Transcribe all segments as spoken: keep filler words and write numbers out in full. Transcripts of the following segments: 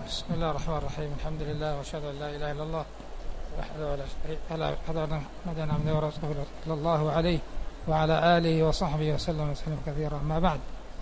بسم الله الرحمن الرحيم. الحمد لله واشهد ان لا اله الا الله وحده ولا شريك له اشهد ان محمدا عبده ورسوله صلى الله عليه وعلى اله وصحبه وسلم تسليما كثيرا. ما بعد.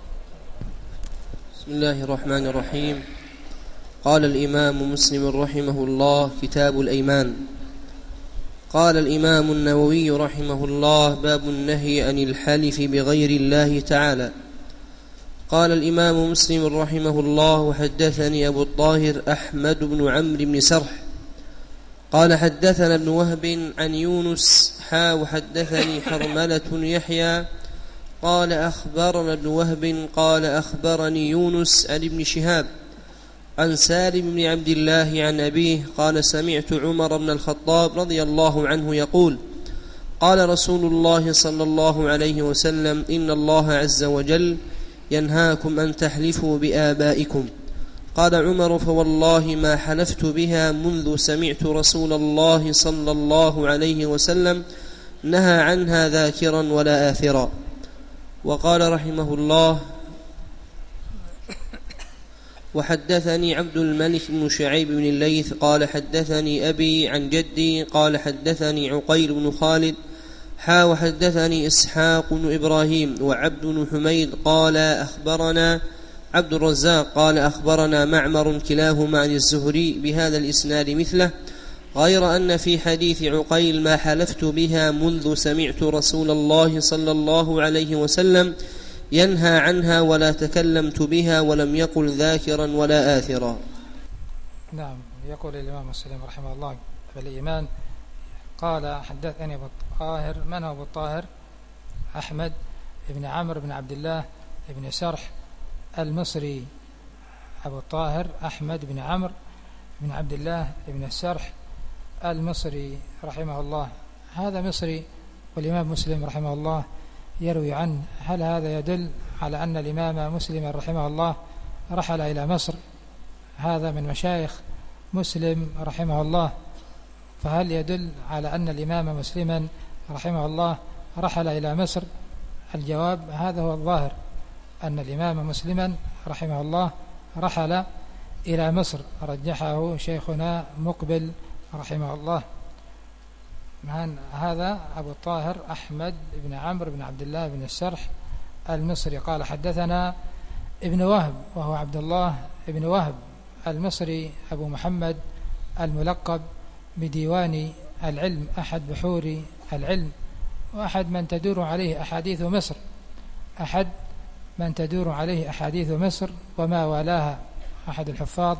بسم الله الرحمن الرحيم. قال الإمام مسلم رحمه الله: كتاب الأيمان. قال الإمام النووي رحمه الله: باب النهي عن الحلف بغير الله تعالى. قال الإمام مسلم رحمه الله: وحدثني أبو الطاهر أحمد بن عمرو بن سرح قال حدثنا ابن وهب عن يونس حا وحدثني حرملة بن يحيى قال أخبرنا ابن وهب قال أخبرني يونس عن ابن شهاب عن سالم بن عبد الله عن أبيه قال سمعت عمر بن الخطاب رضي الله عنه يقول: قال رسول الله صلى الله عليه وسلم: إن الله عز وجل ينهاكم أن تحلفوا بآبائكم. قال عمر: فوالله ما حلفت بها منذ سمعت رسول الله صلى الله عليه وسلم نهى عنها ذاكرا ولا آثرا. وقال رحمه الله: وحدثني عبد الملك بن شعيب بن الليث قال حدثني أبي عن جدي قال حدثني عقيل بن خالد حا وحدثني إسحاق بن إبراهيم وعبد بن حميد قال أخبرنا عبد الرزاق قال أخبرنا معمر كلاهما عن الزهري بهذا الإسناد مثله، غير أن في حديث عقيل ما حلفت بها منذ سمعت رسول الله صلى الله عليه وسلم ينهى عنها ولا تكلمت بها ولم يقل ذاكرا ولا آثرا. نعم. يقول الإمام مسلم رحمه الله بالإيمان: قال حدثني أبو الطاهر. من هو أبو الطاهر؟ أحمد بن عمرو بن عبد الله بن سرح المصري. أبو الطاهر أحمد بن عمرو بن عبد الله بن السرح المصري رحمه الله. هذا مصري والإمام مسلم رحمه الله يروي عنه. هل هذا يدل على أن الإمام مسلم رحمه الله رحل إلى مصر؟ هذا من مشايخ مسلم رحمه الله، فهل يدل على أن الإمام مسلما رحمه الله رحل إلى مصر؟ الجواب: هذا هو الظاهر، أن الإمام مسلما رحمه الله رحل إلى مصر، رجحه شيخنا مقبل رحمه الله. من هذا؟ أبو الطاهر أحمد بن عمرو بن عبد الله بن السرح المصري. قال حدثنا ابن وهب وهو عبد الله ابن وهب المصري أبو محمد الملقب بديوان العلم، أحد بحور العلم وأحد من تدور عليه أحاديث مصر أحد من تدور عليه أحاديث مصر وما والاها، أحد الحفاظ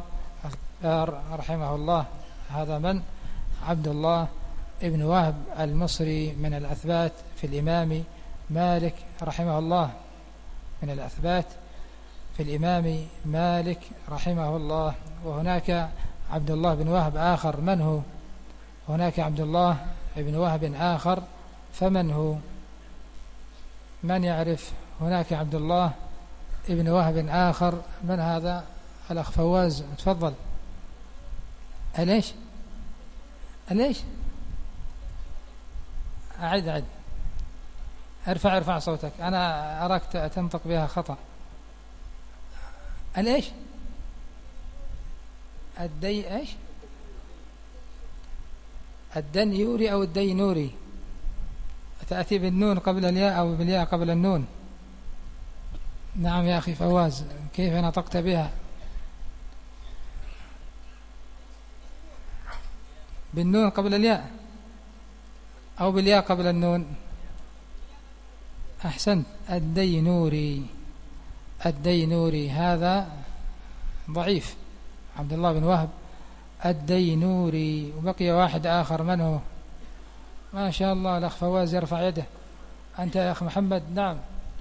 رحمه الله. هذا من؟ عبد الله ابن وهب المصري من الأثبات في الإمام مالك رحمه الله، من الأثبات في الإمام مالك رحمه الله. وهناك عبد الله بن وهب آخر. من هو؟ هناك عبد الله بن وهب آخر، فمن هو؟ من يعرف؟ هناك عبد الله ابن وهب آخر. من هذا؟ الأخ فواز، تفضل. أليش أليش أعد أعد ارفع ارفع صوتك، أنا أراك تنطق بها خطأ. أليش الدي إيش الدنيوري أو الدينوري؟ تأتي بالنون قبل الياء أو بالياء قبل النون. نعم يا أخي فواز، كيف نطقت بها؟ بالنون قبل الياء أو بالياء قبل النون؟ أحسنت، الدينوري. الدينوري هذا ضعيف، عبد الله بن وهب الدينوري. وبقي واحد آخر. من هو؟ ما شاء الله، الأخ فواز يرفع يده. أنت يا أخ محمد؟ نعم،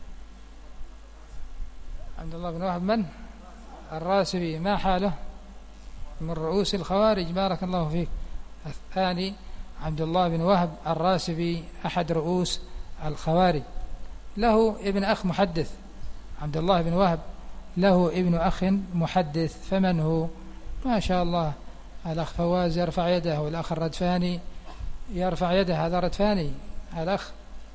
عبد الله بن وهب من؟ الراسبي. ما حاله؟ من رؤوس الخوارج. بارك الله فيك. الثاني عبد الله بن وهب الراسبي أحد رؤوس الخوارج. له ابن أخ محدث. عبد الله بن وهب له ابن أخ محدث، فمن هو؟ ما شاء الله، الأخ فواز يرفع يده، والأخ الردفاني يرفع يده. هذا ردفاني الأخ.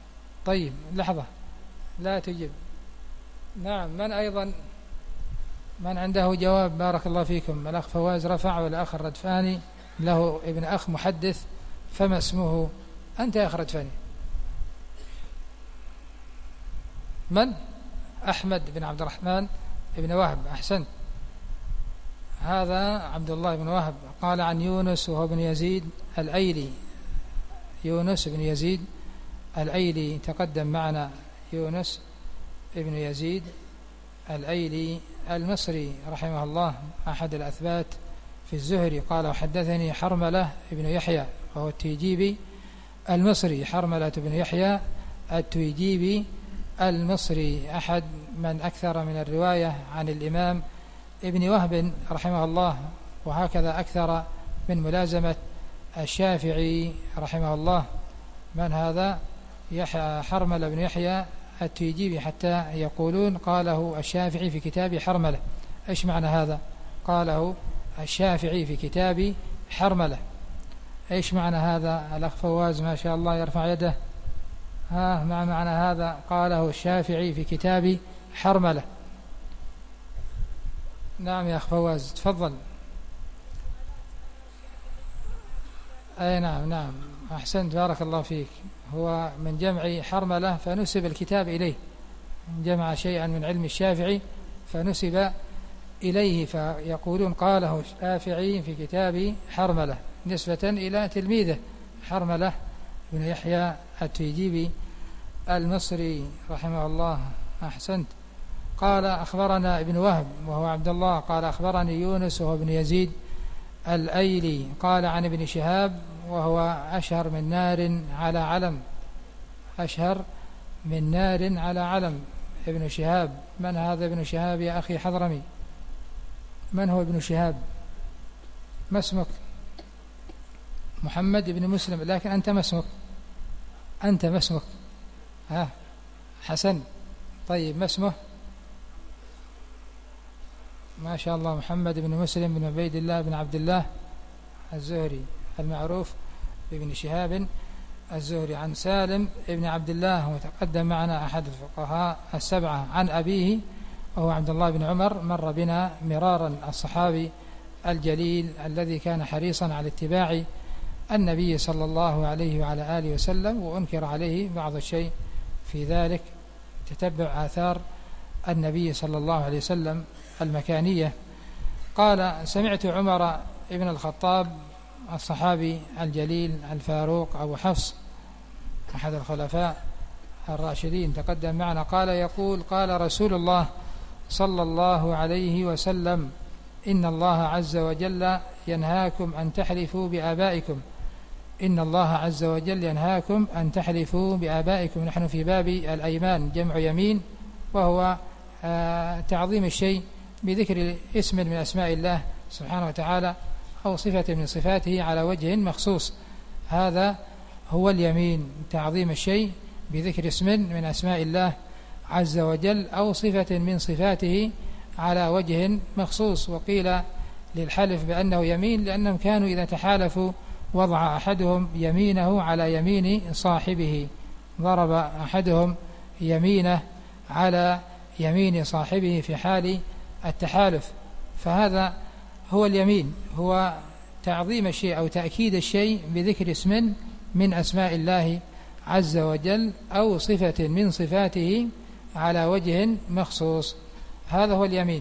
طيب لحظة، لا تجب. نعم، من أيضا؟ من عنده جواب؟ بارك الله فيكم. الأخ فواز رفع والأخ الردفاني له ابن أخ محدث، فما اسمه؟ أنت يا أخ ردفاني. من؟ أحمد بن عبد الرحمن بن وهب، أحسنت. هذا عبد الله بن وهب قال عن يونس وهو بن يزيد الأيلي. يونس بن يزيد الأيلي تقدم معنا، يونس بن يزيد الأيلي المصري رحمه الله، أحد الأثبات في الزهري. قال وحدثني حرملة بن يحيى وهو التيجيبي المصري، حرملة بن يحيى التيجيبي المصري، أحد من أكثر من الرواية عن الإمام ابن وهب رحمه الله، وهكذا أكثر من ملازمة الشافعي رحمه الله. من هذا؟ يحيى حرملة بن يحيى التيجيبي، حتى يقولون قاله الشافعي في كتاب حرملة. إيش معنى هذا؟ قاله الشافعي في كتاب حرملة، إيش معنى هذا؟ الأخ فواز ما شاء الله يرفع يده. ها، ما معنى هذا؟ قاله الشافعي في كتاب حرملة. نعم يا أخ فواز تفضل. أي نعم نعم أحسنت بارك الله فيك. هو من جمع حرملة فنسب الكتاب إليه، جمع شيئا من علم الشافعي فنسب إليه، فيقولون قاله الشافعي في كتاب حرملة نسبة إلى تلميذه حرملة بن يحيى التيجيبي المصري رحمه الله. أحسنت. قال أخبرنا ابن وهب وهو عبد الله قال أخبرني يونس وهو ابن يزيد الأيلي قال عن ابن شهاب وهو أشهر من نار على علم، أشهر من نار على علم. ابن شهاب، من هذا ابن شهاب يا أخي حضرمي؟ من هو ابن شهاب؟ ما اسمك؟ محمد بن مسلم، لكن أنت ما اسمك؟ أنت ما اسمك؟ ها حسن، طيب ما اسمه؟ ما شاء الله محمد بن مسلم بن عبيد الله بن عبد الله الزهري المعروف بابن شهاب الزهري، عن سالم ابن عبد الله، وتقدم معنا أحد الفقهاء السبعة، عن أبيه وهو عبد الله بن عمر، مر بنا مرارا، الصحابي الجليل الذي كان حريصا على اتباع النبي صلى الله عليه وعلى آله وسلم، وأنكر عليه بعض الشيء في ذلك، تتبع آثار النبي صلى الله عليه وسلم المكانية. قال سمعت عمر ابن الخطاب الصحابي الجليل الفاروق أبو حفص أحد الخلفاء الراشدين تقدم معنا، قال يقول قال رسول الله صلى الله عليه وسلم إن الله عز وجل ينهاكم أن تحلفوا بآبائكم، إن الله عز وجل ينهاكم أن تحلفوا بآبائكم. نحن في باب الأيمان، جمع يمين، وهو تعظيم الشيء بذكر اسم من أسماء الله سبحانه وتعالى أو صفة من صفاته على وجه مخصوص، هذا هو اليمين، تعظيم الشيء بذكر اسم من أسماء الله عز وجل أو صفة من صفاته على وجه مخصوص. وقيل للحلف بأنه يمين لأنهم كانوا إذا تحالفوا وضع أحدهم يمينه على يمين صاحبه، ضرب أحدهم يمينه على يمين صاحبه في حال التحالف، فهذا هو اليمين، هو تعظيم الشيء أو تأكيد الشيء بذكر اسم من أسماء الله عز وجل أو صفة من صفاته على وجه مخصوص، هذا هو اليمين.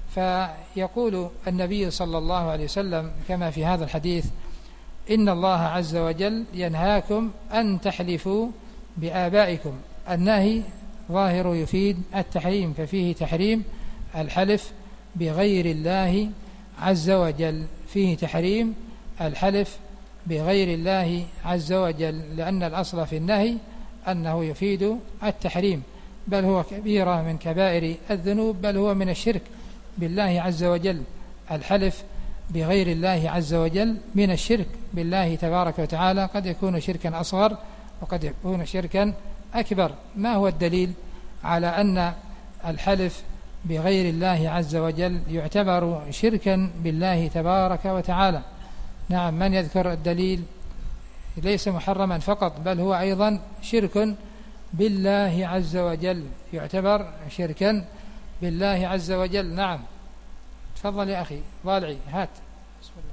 فيقول النبي صلى الله عليه وسلم كما في هذا الحديث إن الله عز وجل ينهاكم أن تحلفوا بآبائكم. النهي ظاهر يفيد التحريم، ففيه تحريم الحلف بغير الله عز وجل، فيه تحريم الحلف بغير الله عز وجل، لأن الأصل في النهي أنه يفيد التحريم، بل هو كبيرة من كبائر الذنوب، بل هو من الشرك بالله عز وجل. الحلف بغير الله عز وجل من الشرك بالله تبارك وتعالى، قد يكون شركا أصغر وقد يكون شركا أكبر. ما هو الدليل على أن الحلف بغير الله عز وجل يعتبر شركا بالله تبارك وتعالى؟ نعم، من يذكر الدليل؟ ليس محرما فقط، بل هو أيضا شرك بالله عز وجل، يعتبر شركا بالله عز وجل. نعم، تفضل يا أخي ضالعي هات. بسم الله.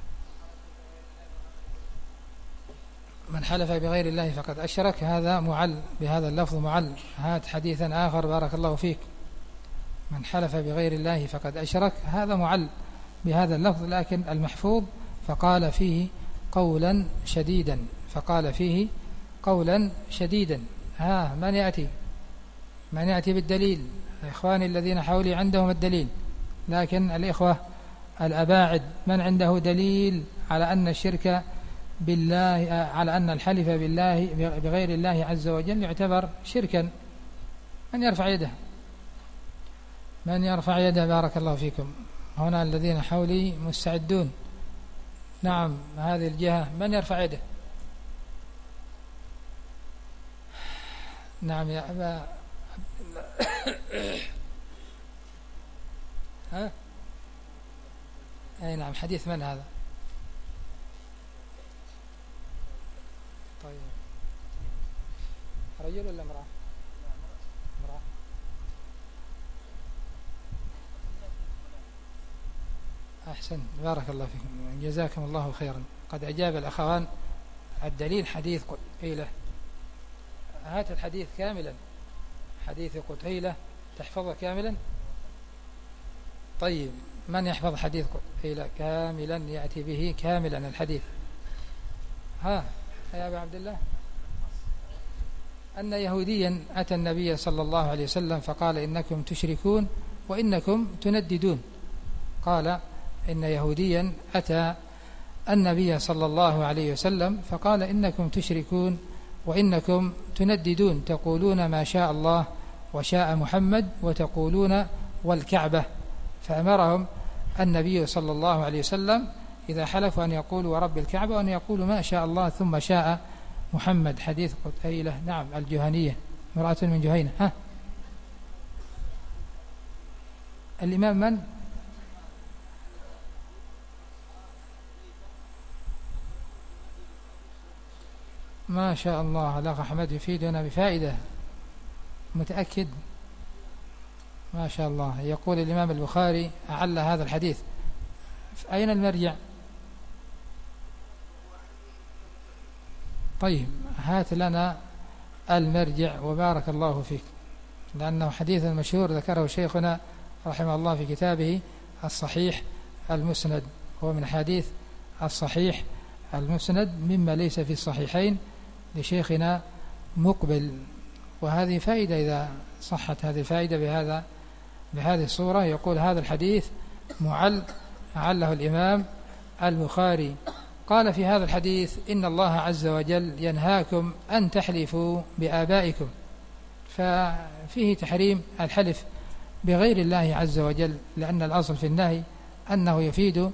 من حلف بغير الله فقد أشرك، هذا معل بهذا اللفظ معل. هات حديثا آخر بارك الله فيك. من حلف بغير الله فقد أشرك، هذا معل بهذا اللفظ، لكن المحفوظ فقال فيه قولا شديدا، فقال فيه قولا شديدا. ها من يأتي من يأتي بالدليل؟ إخواني الذين حولي عندهم الدليل، لكن الإخوة الأباعد من عنده دليل على أن الشرك بالله، على أن الحلف بالله بغير الله عز وجل يعتبر شركا؟ من يرفع يده؟ من يرفع يده؟ بارك الله فيكم. هنا الذين حولي مستعدون. نعم هذه الجهة، من يرفع يده؟ نعم يا أبا ها؟ أي نعم. حديث من هذا؟ طيب رجل ولا امرأة؟ امرأة. أحسن بارك الله فيكم، جزاكم الله خيرا. قد أجاب الأخوان. الدليل حديث قتيلة. هات الحديث كاملا، حديث قتيلة تحفظه كاملا. طيب من يحفظ حديث قتيلة كاملا يأتي به كاملا الحديث؟ ها يا أبا عبد الله. أن يهوديا أتى النبي صلى الله عليه وسلم فقال إنكم تشركون وإنكم تنددون. قال إن يهوديا أتى النبي صلى الله عليه وسلم فقال إنكم تشركون وإنكم تنددون، تقولون ما شاء الله وشاء محمد وتقولون والكعبة. فأمرهم النبي صلى الله عليه وسلم إذا حلفوا أن يقولوا ورب الكعبة وأن يقولوا ما شاء الله ثم شاء محمد. حديث قتيلة. نعم الجهنية، امرأة من جهينة. ها الإمام من؟ ما شاء الله، الأخ أحمد يفيدنا بفائدة، متأكد. ما شاء الله. يقول الإمام البخاري أعل هذا الحديث. أين المرجع؟ طيب هات لنا المرجع وبارك الله فيك، لأنه حديث مشهور ذكره شيخنا رحمه الله في كتابه الصحيح المسند، هو من حديث الصحيح المسند مما ليس في الصحيحين لشيخنا مقبل. وهذه فائدة إذا صحت هذه الفائدة بهذا بهذه الصورة. يقول هذا الحديث معل، أعله الإمام البخاري. قال في هذا الحديث إن الله عز وجل ينهاكم أن تحلفوا بآبائكم، ففيه تحريم الحلف بغير الله عز وجل، لأن الأصل في النهي أنه يفيد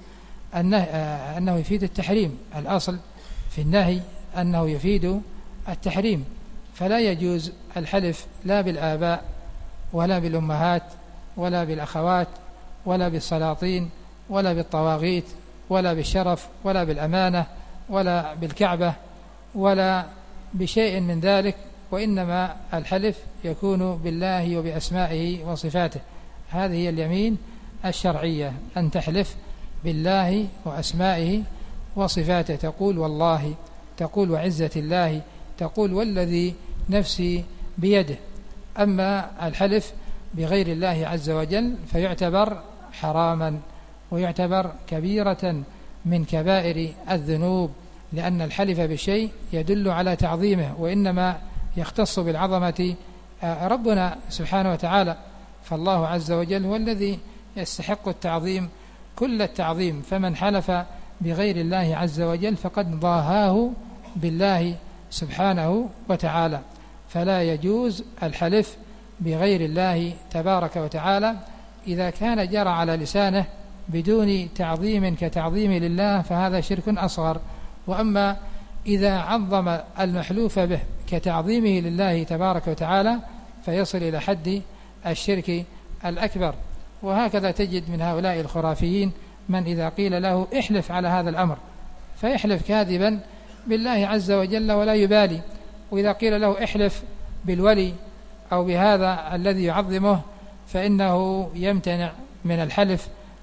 أنه يفيد التحريم. الأصل في النهي أنه يفيد التحريم، فلا يجوز الحلف لا بالآباء ولا بالأمهات ولا بالأخوات ولا بالسلاطين ولا بالطواغيت ولا بالشرف ولا بالأمانة ولا بالكعبة ولا بشيء من ذلك، وإنما الحلف يكون بالله وبأسمائه وصفاته. هذه هي اليمين الشرعية، أن تحلف بالله وأسمائه وصفاته، تقول والله، تقول وعزة الله، تقول والذي نفسي بيده. أما الحلف بغير الله عز وجل فيعتبر حراما ويعتبر كبيرة من كبائر الذنوب، لأن الحلف بالشيء يدل على تعظيمه، وإنما يختص بالعظمة ربنا سبحانه وتعالى. فالله عز وجل هو الذي يستحق التعظيم كل التعظيم، فمن حلف بغير الله عز وجل فقد ضاهاه بالله سبحانه وتعالى. فلا يجوز الحلف بغير الله تبارك وتعالى إذا كان جرى على لسانه بدون تعظيم كتعظيم لله، فهذا شرك أصغر. وأما إذا عظم المحلوف به كتعظيمه لله تبارك وتعالى فيصل إلى حد الشرك الأكبر. وهكذا تجد من هؤلاء الخرافيين من إذا قيل له احلف على هذا الأمر فيحلف كاذبا بالله عز وجل ولا يبالي، وإذا قيل له احلف بالولي أو بهذا الذي يعظمه فإنه يمتنع من الحلف.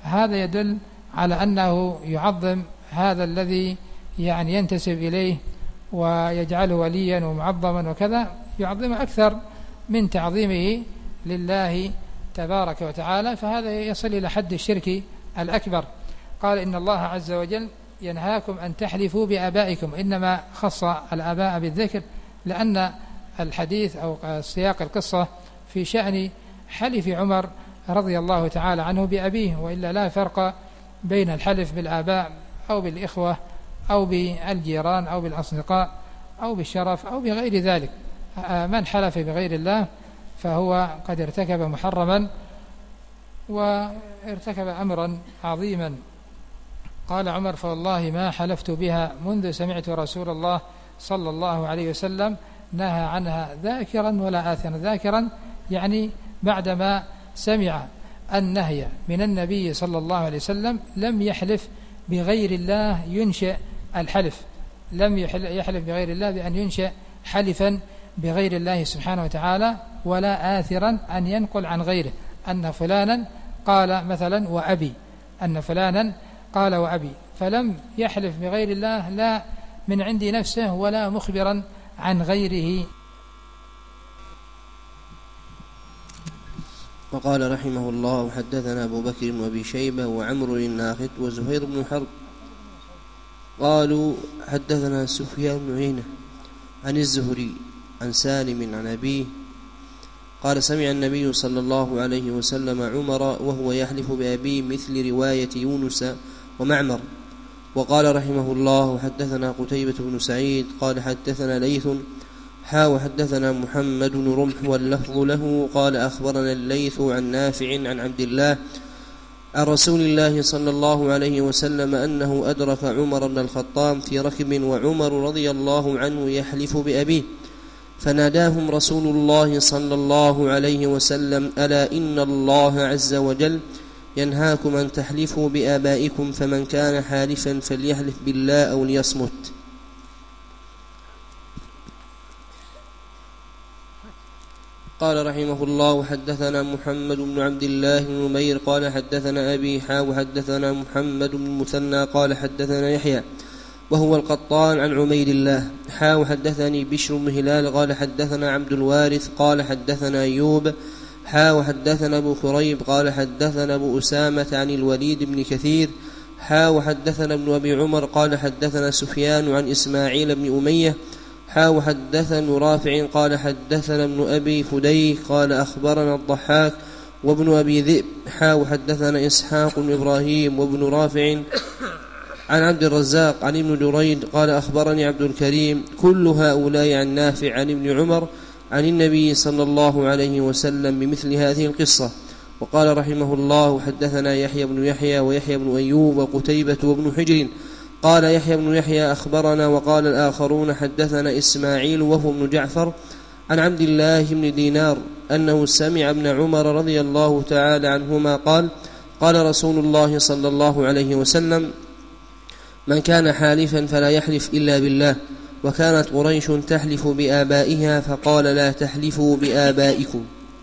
هذا يدل على أنه يعظم هذا الذي يعني ينتسب إليه ويجعله وليا ومعظما وكذا، يعظم أكثر من تعظيمه لله تبارك وتعالى، فهذا يصل إلى حد الشرك الأكبر. قال إن الله عز وجل ينهاكم أن تحلفوا بآبائكم، إنما خص الآباء بالذكر لأن الحديث أو سياق القصة في شأن حلف عمر رضي الله تعالى عنه بأبيه، وإلا لا فرق بين الحلف بالآباء أو بالإخوة أو بالجيران أو بالأصدقاء أو بالشرف أو بغير ذلك. من حلف بغير الله فهو قد ارتكب محرما وارتكب أمرا عظيما. قال عمر فوالله ما حلفت بها منذ سمعت رسول الله صلى الله عليه وسلم نهى عنها ذاكرا ولا آثرا. ذاكرا يعني بعدما سمع النهي من النبي صلى الله عليه وسلم لم يحلف بغير الله ينشئ الحلف، لم يحلف بغير الله بأن ينشئ حلفا بغير الله سبحانه وتعالى، ولا آثرا أن ينقل عن غيره أن فلانا قال مثلا وأبي، أن فلانا قال وأبي، فلم يحلف بغير الله لا من عند نفسه ولا مخبرا عن غيره. وقال رحمه الله حدثنا أبو بكر بن أبي شيبة وعمرو الناخت وزهير بن حرب قالوا حدثنا سفيان بن عيينة عن الزهري عن سالم عن أبيه قال سمع النبي صلى الله عليه وسلم عمر وهو يحلف بأبيه مثل رواية يونس ومعمر. وقال رحمه الله حدثنا قتيبة بن سعيد قال حدثنا ليث حا وحدثنا محمد بن رمح واللفظ له قال أخبرنا الليث عن نافع عن عبد الله عن رسول الله صلى الله عليه وسلم أنه أدرك عمر بن الخطاب في ركب وعمر رضي الله عنه يحلف بأبيه، فناداهم رسول الله صلى الله عليه وسلم ألا إن الله عز وجل ينهاكم أن تحلفوا بآبائكم، فمن كان حالفا فليحلف بالله أو ليصمت. قال رحمه الله حدثنا محمد بن عبد الله بن نمير قال حدثنا أبي حا وحدثنا محمد بن المثنى قال حدثنا يحيى وهو القطان عن عمير الله حا وحدثني بشر بن هلال قال حدثنا عبد الوارث قال حدثنا أيوب حا وحدثنا أبو كريب قال حدثنا أبو أسامة عن الوليد بن كثير حا وحدثنا ابن أبي عمر قال حدثنا سفيان عن إسماعيل بن أمية حا وحدثنا رافع قال حدثنا ابن أبي فديك قال أخبرنا الضحاك وابن أبي ذئب حا وحدثنا إسحاق بن إبراهيم وابن رافع عن عبد الرزاق عن ابن دريد قال أخبرني عبد الكريم كل هؤلاء عن نافع عن ابن عمر عن النبي صلى الله عليه وسلم بمثل هذه القصة. وقال رحمه الله حدثنا يحيى بن يحيى ويحيى بن أيوب وقتيبة وابن حجر قال يحيى بن يحيى أخبرنا وقال الآخرون حدثنا إسماعيل وهو ابن جعفر عن عبد الله بن دينار أنه سمع ابن عمر رضي الله تعالى عنهما قال قال رسول الله صلى الله عليه وسلم من كان حالفا فلا يحلف إلا بالله، وكانت قريش تحلف بآبائها فقال لا تحلفوا بآبائكم.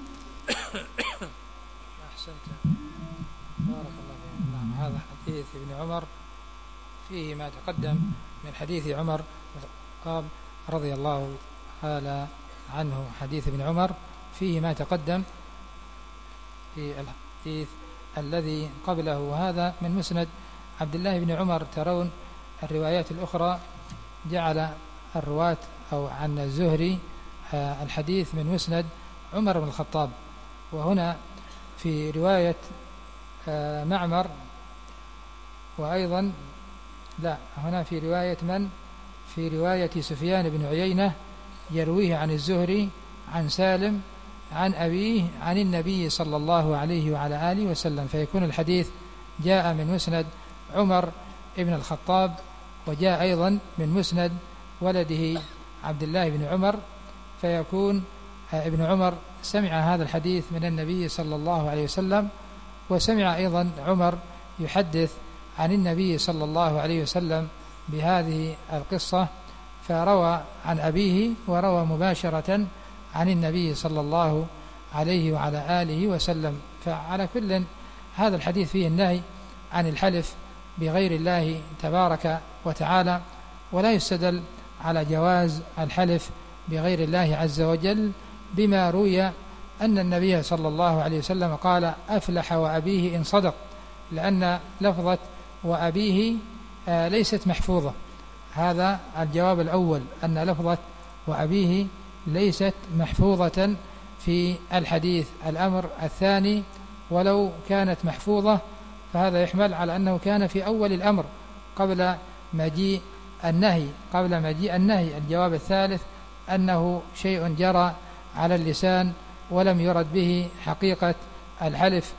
أحسنت بارك الله فيك. نعم هذا حديث ابن عمر فيه ما تقدم من حديث عمر قال رضي الله تعالى عنه. حديث ابن عمر فيه ما تقدم في الحديث الذي قبله، وهذا من مسند عبد الله بن عمر. ترون الروايات الأخرى جعل الرواة أو عن الزهري الحديث من مسند عمر بن الخطاب، وهنا في رواية معمر، وأيضا لا هنا في رواية من في رواية سفيان بن عيينة يرويه عن الزهري عن سالم عن أبيه عن النبي صلى الله عليه وعلى آله وسلم، فيكون الحديث جاء من مسند عمر ابن الخطاب، وجاء أيضا من مسند ولده عبد الله بن عمر، فيكون ابن عمر سمع هذا الحديث من النبي صلى الله عليه وسلم، وسمع أيضا عمر يحدث عن النبي صلى الله عليه وسلم بهذه القصة، فروى عن أبيه وروى مباشرة عن النبي صلى الله عليه وعلى آله وسلم. فعلى كل هذا الحديث فيه النهي عن الحلف بغير الله تبارك وتعالى، ولا يستدل على جواز الحلف بغير الله عز وجل بما روي أن النبي صلى الله عليه وسلم قال أفلح وأبيه إن صدق، لأن لفظة وأبيه ليست محفوظة. هذا الجواب الأول، أن لفظة وأبيه ليست محفوظة في الحديث. الأمر الثاني، ولو كانت محفوظة فهذا يحمل على أنه كان في أول الأمر قبل مجيء النهي قبل مجيء النهي. الجواب الثالث أنه شيء جرى على اللسان ولم يرد به حقيقة الحلف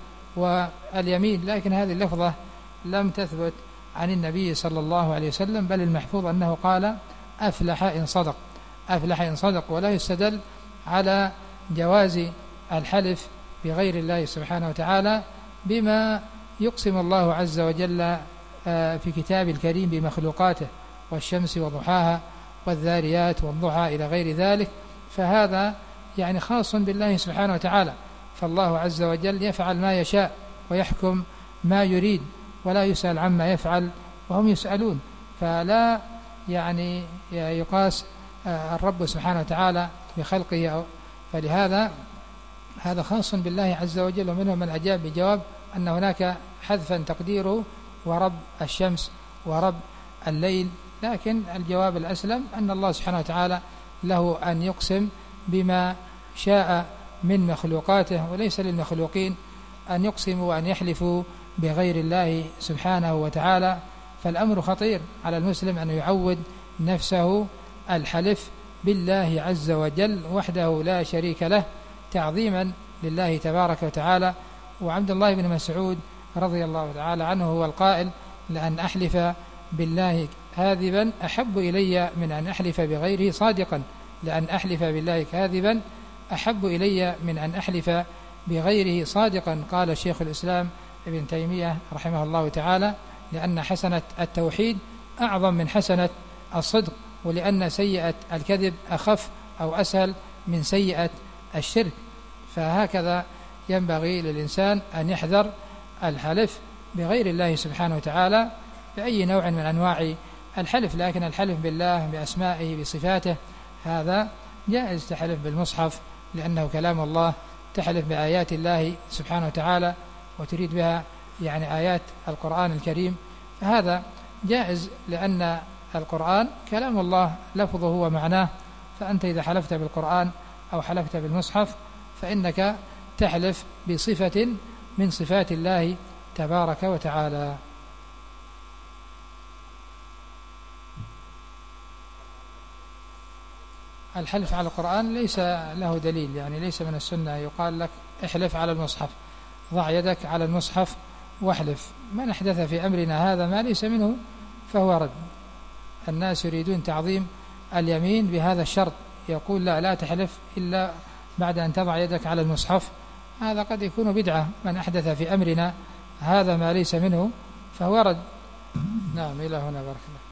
واليمين، لكن هذه اللفظة لم تثبت عن النبي صلى الله عليه وسلم، بل المحفوظ أنه قال أفلح إن صدق أفلح إن صدق ولا يستدل على جواز الحلف بغير الله سبحانه وتعالى بما يقسم الله عز وجل في كتاب الكريم بمخلوقاته، والشمس وضحاها والذاريات والضحى إلى غير ذلك، فهذا يعني خاص بالله سبحانه وتعالى. فالله عز وجل يفعل ما يشاء ويحكم ما يريد ولا يسأل عما يفعل وهم يسألون، فلا يعني يقاس الرب سبحانه وتعالى بخلقه، فلهذا هذا خاص بالله عز وجل. ومنهم من أجاب بجواب أن هناك حذفا تقديره ورب الشمس ورب الليل، لكن الجواب الأسلم أن الله سبحانه وتعالى له أن يقسم بما شاء من مخلوقاته، وليس للمخلوقين أن يقسموا وأن يحلفوا بغير الله سبحانه وتعالى. فالأمر خطير على المسلم أن يعود نفسه الحلف بالله عز وجل وحده لا شريك له تعظيما لله تبارك وتعالى. وعبد الله بن مسعود رضي الله تعالى عنه هو القائل: لأن أحلف بالله كاذبا أحب إلي من أن أحلف بغيره صادقا لأن أحلف بالله كاذبا أحب إلي من أن أحلف بغيره صادقا. قال شيخ الإسلام ابن تيمية رحمه الله تعالى: لأن حسنة التوحيد أعظم من حسنة الصدق، ولأن سيئة الكذب أخف أو أسهل من سيئة الشرك. فهكذا ينبغي للإنسان أن يحذر الحلف بغير الله سبحانه وتعالى بأي نوع من أنواع الحلف، لكن الحلف بالله بأسمائه بصفاته هذا جائز. تحلف بالمصحف لأنه كلام الله، تحلف بآيات الله سبحانه وتعالى وتريد بها يعني آيات القرآن الكريم، فهذا جائز لأن القرآن كلام الله لفظه ومعناه. فأنت إذا حلفت بالقرآن أو حلفت بالمصحف فإنك تحلف بصفة من صفات الله تبارك وتعالى. الحلف على القرآن ليس له دليل، يعني ليس من السنة يقال لك احلف على المصحف، ضع يدك على المصحف واحلف. من أحدث في أمرنا هذا ما ليس منه فهو رد. الناس يريدون تعظيم اليمين بهذا الشرط، يقول لا لا تحلف إلا بعد أن تضع يدك على المصحف، هذا قد يكون بدعة. من أحدث في أمرنا هذا ما ليس منه فهو رد. نعم، إلى هنا بارك الله.